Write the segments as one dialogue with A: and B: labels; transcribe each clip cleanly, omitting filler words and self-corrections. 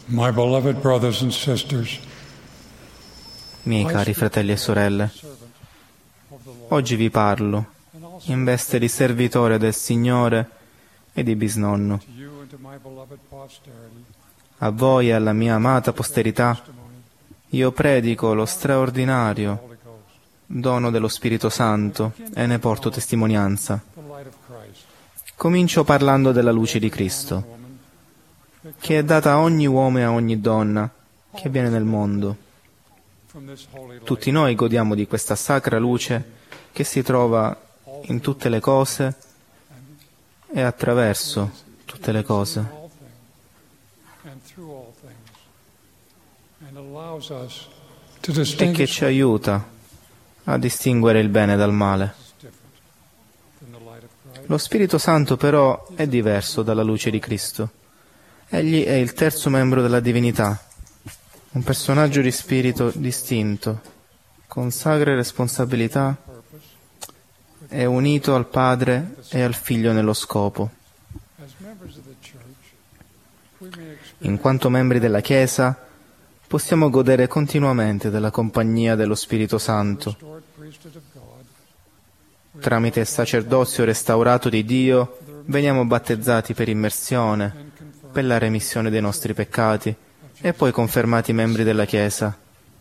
A: My beloved brothers and sisters,
B: Miei cari fratelli e sorelle, oggi vi parlo in veste di servitore del Signore e di bisnonno.
A: to you and to my beloved posterity,
B: A voi e alla mia amata posterità io predico lo straordinario
A: Holy Ghost,
B: dono dello Spirito Santo e ne porto testimonianza.
A: the light of Christ,
B: Comincio parlando della luce di Cristo,
A: woman,
B: che è data a ogni uomo e a ogni donna che viene nel mondo.
A: from this holy light,
B: Tutti noi godiamo di questa sacra luce che si trova in tutte le cose e attraverso tutte le cose,
A: all things, and through all things, and allows us to
B: e che
A: distinguish
B: ci aiuta a distinguere il bene dal male.
A: different than the light of Christ.
B: Lo Spirito Santo però è diverso dalla luce di Cristo. Egli è il terzo membro della divinità, un personaggio di spirito distinto, con sacre responsabilità, è unito al Padre e al Figlio nello scopo.
A: As members of the church, we may experience
B: In quanto membri della Chiesa, possiamo godere continuamente della compagnia dello Spirito Santo.
A: restored priesthood of God,
B: Tramite il sacerdozio restaurato di Dio, veniamo battezzati per immersione,
A: and confirmed
B: per la remissione dei nostri peccati, e poi confermati membri della Chiesa.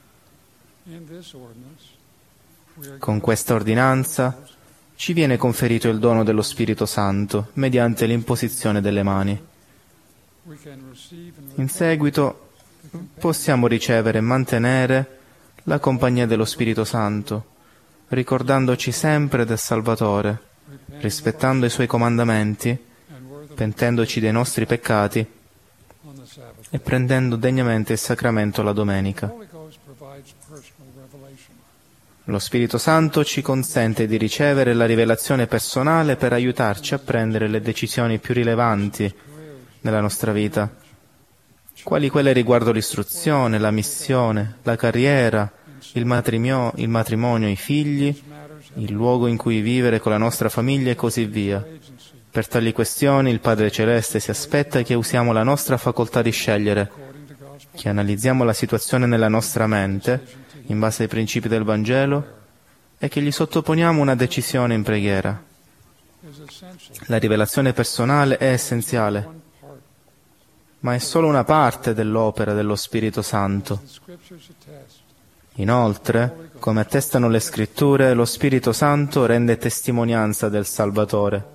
A: in this ordinance. We are
B: Con questa ordinanza ci viene conferito il dono dello Spirito Santo mediante l'imposizione delle mani.
A: we can receive and
B: In seguito possiamo ricevere e mantenere la compagnia dello Spirito Santo, ricordandoci sempre del Salvatore, rispettando i Suoi comandamenti,
A: and worthily
B: pentendoci dei nostri peccati
A: on the Sabbath.
B: e prendendo degnamente il sacramento la domenica.
A: The Holy Ghost provides personal revelation.
B: Lo Spirito Santo ci consente di ricevere la rivelazione personale per aiutarci a prendere le decisioni più rilevanti nella nostra vita, quali quelle riguardo l'istruzione, la missione, la carriera, il matrimonio, i figli, il luogo in cui vivere con la nostra famiglia e così via. Per tali questioni il Padre Celeste si aspetta che usiamo la nostra facoltà di scegliere,
A: According to gospel,
B: che analizziamo la situazione nella nostra mente in base ai principi del Vangelo e che gli sottoponiamo una decisione in preghiera.
A: is essential.
B: La rivelazione personale è essenziale,
A: One part.
B: ma è solo una parte dell'opera dello Spirito Santo.
A: The scriptures attest.
B: Inoltre, come attestano le Scritture, lo Spirito Santo rende testimonianza del Salvatore.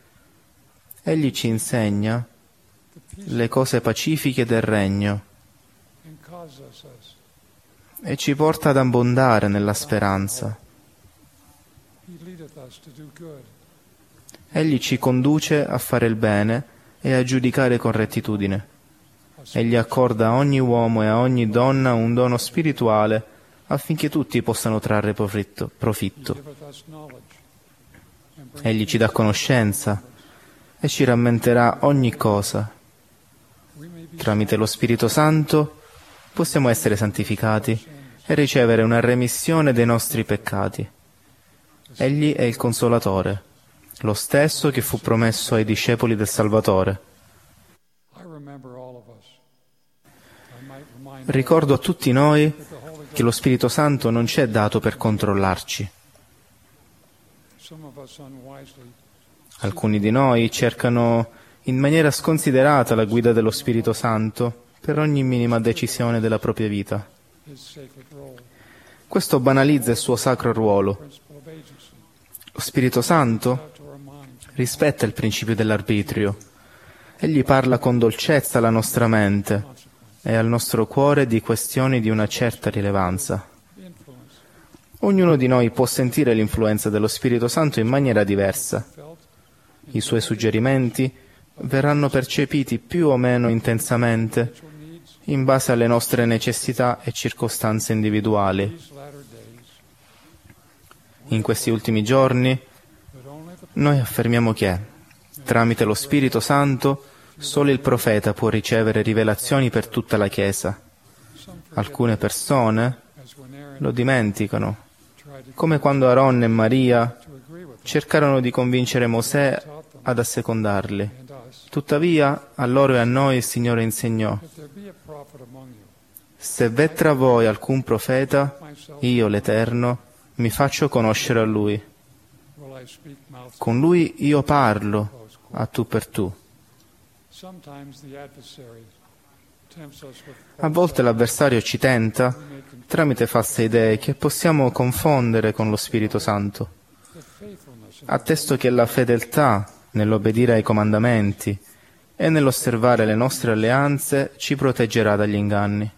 B: Egli ci insegna le cose pacifiche del Regno
A: And causes us.
B: e ci porta ad abbondare nella speranza.
A: He leadeth us to do good.
B: Egli ci conduce a fare il bene e a giudicare con rettitudine. Egli accorda a ogni uomo e a ogni donna un dono spirituale affinché tutti possano trarre profitto.
A: Giveth us knowledge. And bring
B: Egli ci dà conoscenza e ci rammenterà ogni cosa.
A: we may be
B: Tramite lo Spirito Santo possiamo essere santificati e ricevere una remissione dei nostri peccati. Egli è il Consolatore, lo stesso che fu promesso ai discepoli del Salvatore.
A: I remember all of us. I might remind
B: Ricordo a tutti noi
A: that the Holy
B: che lo Spirito Santo non ci è dato per controllarci.
A: some of us unwisely
B: Alcuni di noi cercano in maniera sconsiderata la guida dello Spirito Santo per ogni minima decisione della propria vita.
A: his sacred role,
B: Questo banalizza il suo sacro ruolo.
A: principle of agency,
B: Lo Spirito Santo
A: out to our mind,
B: rispetta il principio dell'arbitrio. Egli parla con dolcezza alla nostra mente e al nostro cuore di questioni di una certa rilevanza.
A: influence,
B: Ognuno di noi può sentire l'influenza dello Spirito Santo in maniera diversa.
A: felt,
B: I suoi suggerimenti verranno percepiti più o meno intensamente
A: spiritual needs
B: in base alle nostre necessità e circostanze individuali.
A: these latter days,
B: In questi ultimi giorni
A: but only the
B: noi affermiamo che, tramite lo Spirito Santo, solo il profeta può ricevere rivelazioni per tutta la Chiesa.
A: some forget
B: Alcune persone
A: as when Aaron
B: lo dimenticano,
A: tried to
B: come quando Aaron e Maria
A: to agree with
B: cercarono di convincere Mosè
A: taught them
B: ad assecondarli.
A: and us
B: Tuttavia, a loro e a noi il Signore insegnò:
A: if there be a
B: Se v'è tra voi alcun profeta, io, l'Eterno, mi faccio conoscere a lui. Con lui io parlo a tu per tu. A volte l'avversario ci tenta tramite false idee che possiamo confondere con lo Spirito Santo. Attesto che la fedeltà nell'obbedire ai comandamenti e nell'osservare le nostre alleanze ci proteggerà dagli inganni.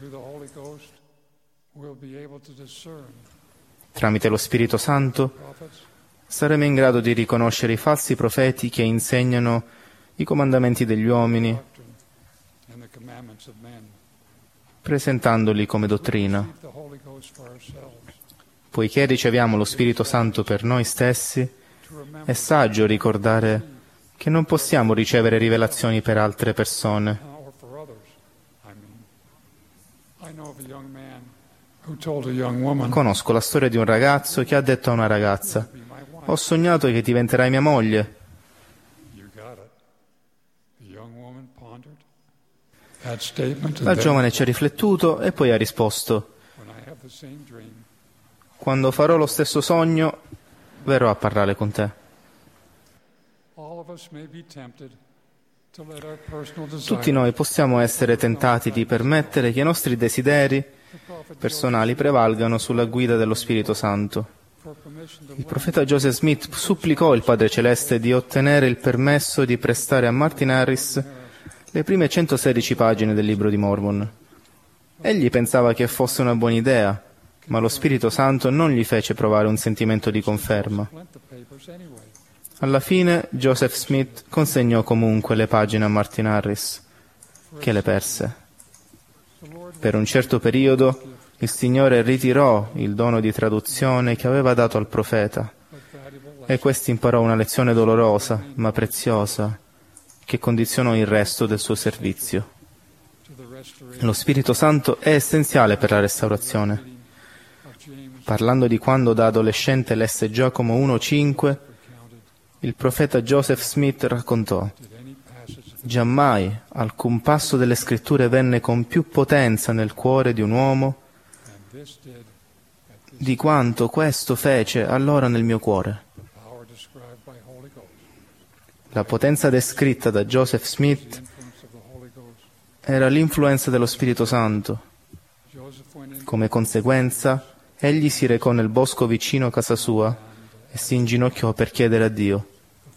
B: Tramite lo Spirito Santo saremo in grado di riconoscere i falsi profeti che insegnano i comandamenti degli uomini, presentandoli come dottrina. Poiché riceviamo lo Spirito Santo per noi stessi, è saggio ricordare che non possiamo ricevere rivelazioni per altre persone. Conosco la storia di un ragazzo che ha detto a una ragazza: «Ho sognato che diventerai mia moglie». La giovane ci ha riflettuto e poi ha risposto: «Quando farò lo stesso sogno, verrò a parlare con te». Tutti noi possiamo essere tentati di permettere che i nostri desideri personali prevalgano sulla guida dello Spirito Santo. Il profeta Joseph Smith supplicò il Padre Celeste di ottenere il permesso di prestare a Martin Harris le prime 116 pagine del Libro di Mormon. Egli pensava che fosse una buona idea, ma lo Spirito Santo non gli fece provare un sentimento di conferma. Alla fine Joseph Smith consegnò comunque le pagine a Martin Harris, che le perse. Per un certo periodo il Signore ritirò il dono di traduzione che aveva dato al profeta, e questi imparò una lezione dolorosa ma preziosa che condizionò il resto del suo servizio. Lo Spirito Santo è essenziale per la restaurazione. Parlando di quando da adolescente lesse Giacomo 1,5, il profeta Joseph Smith raccontò: «Giammai alcun passo delle Scritture venne con più potenza nel cuore di un uomo di quanto questo fece allora nel mio cuore». La potenza descritta da Joseph Smith era l'influenza dello Spirito Santo. Come conseguenza, egli si recò nel bosco vicino a casa sua e si inginocchiò per chiedere a Dio.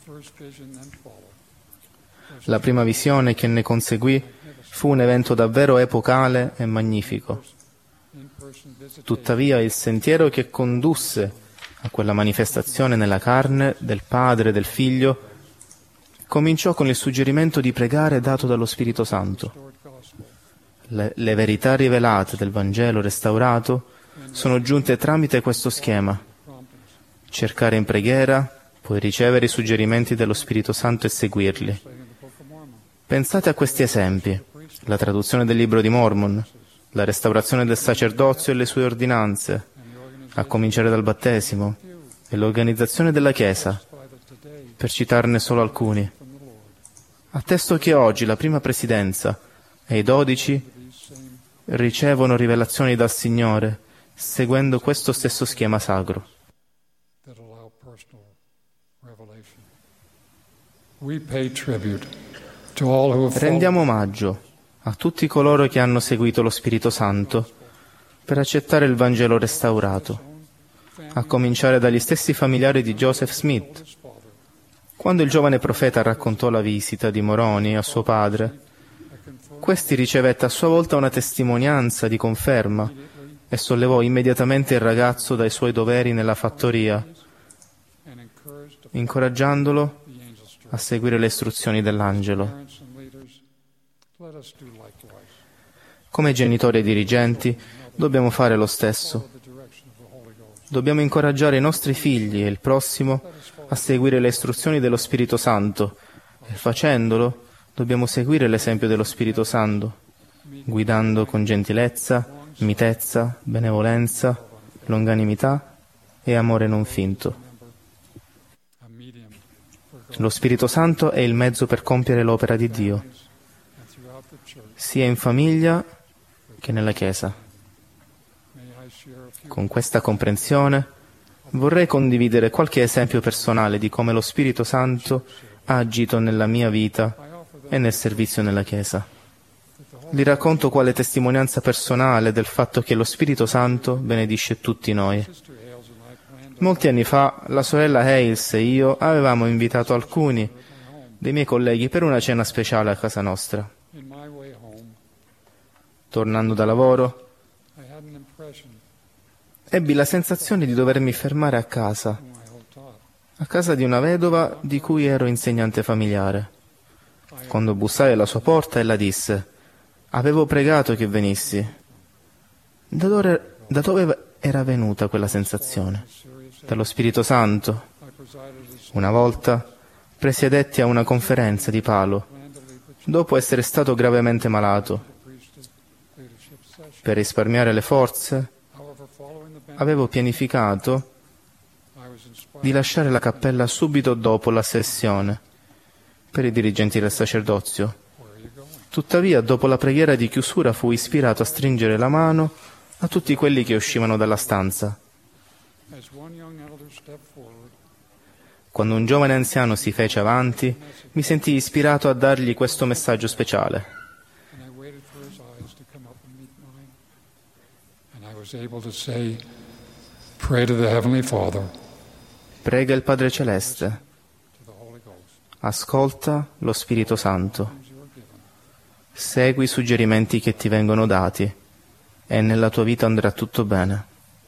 B: La prima visione che ne conseguì fu un evento davvero epocale e magnifico. Tuttavia, il sentiero che condusse a quella manifestazione nella carne del Padre e del Figlio cominciò con il suggerimento di pregare dato dallo Spirito Santo. Le verità rivelate del Vangelo restaurato sono giunte tramite questo schema: cercare in preghiera, poi ricevere i suggerimenti dello Spirito Santo e seguirli. Pensate a questi esempi: la traduzione del Libro di Mormon, la restaurazione del sacerdozio e le sue ordinanze, a cominciare dal battesimo, e l'organizzazione della Chiesa, per citarne solo alcuni. Attesto che oggi la prima presidenza e i 12 ricevono rivelazioni dal Signore seguendo questo stesso schema sacro. Rendiamo omaggio a tutti coloro che hanno seguito lo Spirito Santo per accettare il Vangelo restaurato, a cominciare dagli stessi familiari di Joseph Smith. Quando il giovane profeta raccontò la visita di Moroni a suo padre, questi ricevette a sua volta una testimonianza di conferma e sollevò immediatamente il ragazzo dai suoi doveri nella fattoria, incoraggiandolo a seguire le istruzioni dell'angelo. Come genitori e dirigenti dobbiamo fare lo stesso. Dobbiamo incoraggiare i nostri figli e il prossimo a seguire le istruzioni dello Spirito Santo e facendolo dobbiamo seguire l'esempio dello Spirito Santo, guidando con gentilezza, mitezza, benevolenza, longanimità e amore non finto. Lo Spirito Santo è il mezzo per compiere l'opera di Dio, sia in famiglia che nella Chiesa. Con questa comprensione vorrei condividere qualche esempio personale di come lo Spirito Santo ha agito nella mia vita e nel servizio nella Chiesa. Vi racconto quale testimonianza personale del fatto che lo Spirito Santo benedisce tutti noi. Molti anni fa, la sorella Hales e io avevamo invitato alcuni dei miei colleghi per una cena speciale a casa nostra. Tornando da lavoro, ebbi la sensazione di dovermi fermare a casa di una vedova di cui ero insegnante familiare. Quando bussai alla sua porta, ella disse: «Avevo pregato che venissi». Da dove era venuta quella sensazione? Dallo Spirito Santo. Una volta presiedetti a una conferenza di Palo, dopo essere stato gravemente malato. Per risparmiare le forze, avevo pianificato di lasciare la cappella subito dopo la sessione per i dirigenti del sacerdozio. Tuttavia, dopo la preghiera di chiusura, fui ispirato a stringere la mano a tutti quelli che uscivano dalla stanza. Quando un giovane anziano si fece avanti, mi sentii ispirato a dargli questo messaggio speciale. Prega il Padre Celeste. Ascolta lo Spirito Santo. Segui i suggerimenti che ti vengono dati e nella tua vita andrà tutto bene.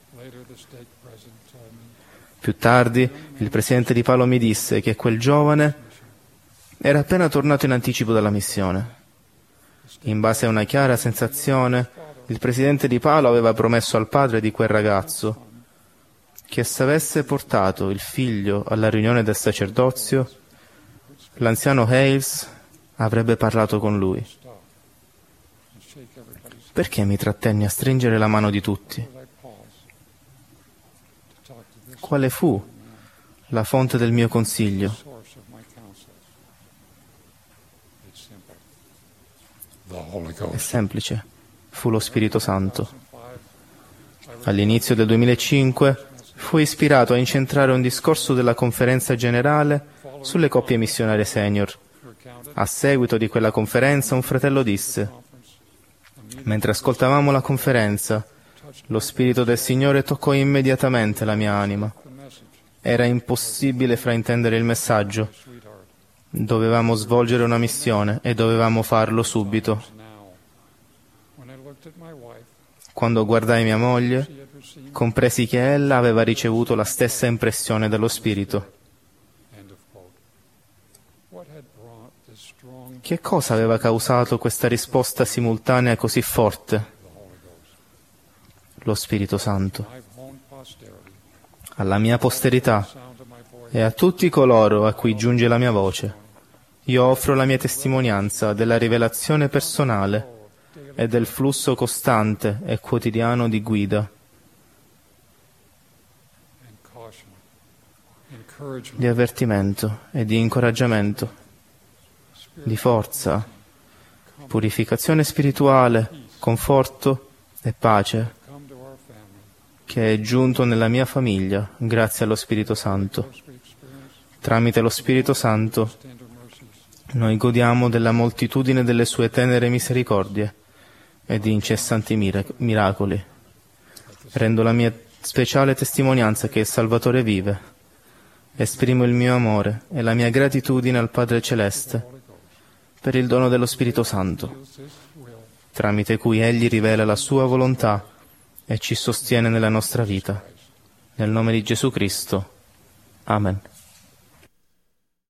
B: Più tardi, il presidente di Palo mi disse che quel giovane era appena tornato in anticipo dalla missione. In base a una chiara sensazione, il presidente di Palo aveva promesso al padre di quel ragazzo che se avesse portato il figlio alla riunione del sacerdozio, l'anziano Hales avrebbe parlato con lui. Perché mi trattenni a stringere la mano di tutti? Quale fu la fonte del mio consiglio? È semplice, fu lo Spirito Santo. All'inizio del 2005 fui ispirato a incentrare un discorso della conferenza generale sulle coppie missionarie senior. A seguito di quella conferenza un fratello disse: «Mentre ascoltavamo la conferenza, lo Spirito del Signore toccò immediatamente la mia anima. Era impossibile fraintendere il messaggio. Dovevamo svolgere una missione e dovevamo farlo subito». Quando guardai mia moglie, compresi che ella aveva ricevuto la stessa impressione dello Spirito. Che cosa aveva causato questa risposta simultanea così forte? Lo Spirito Santo. Alla mia posterità e a tutti coloro a cui giunge la mia voce, io offro la mia testimonianza della rivelazione personale e del flusso costante e quotidiano di guida, di avvertimento e di incoraggiamento, di forza, purificazione spirituale, conforto e pace che è giunto nella mia famiglia grazie allo Spirito Santo. Tramite lo Spirito Santo noi godiamo della moltitudine delle sue tenere misericordie e di incessanti miracoli. Rendo la mia speciale testimonianza che il Salvatore vive. Esprimo il mio amore e la mia gratitudine al Padre Celeste per il dono dello Spirito Santo, tramite cui Egli rivela la sua volontà e ci sostiene nella nostra vita. Nel nome di Gesù Cristo. Amen.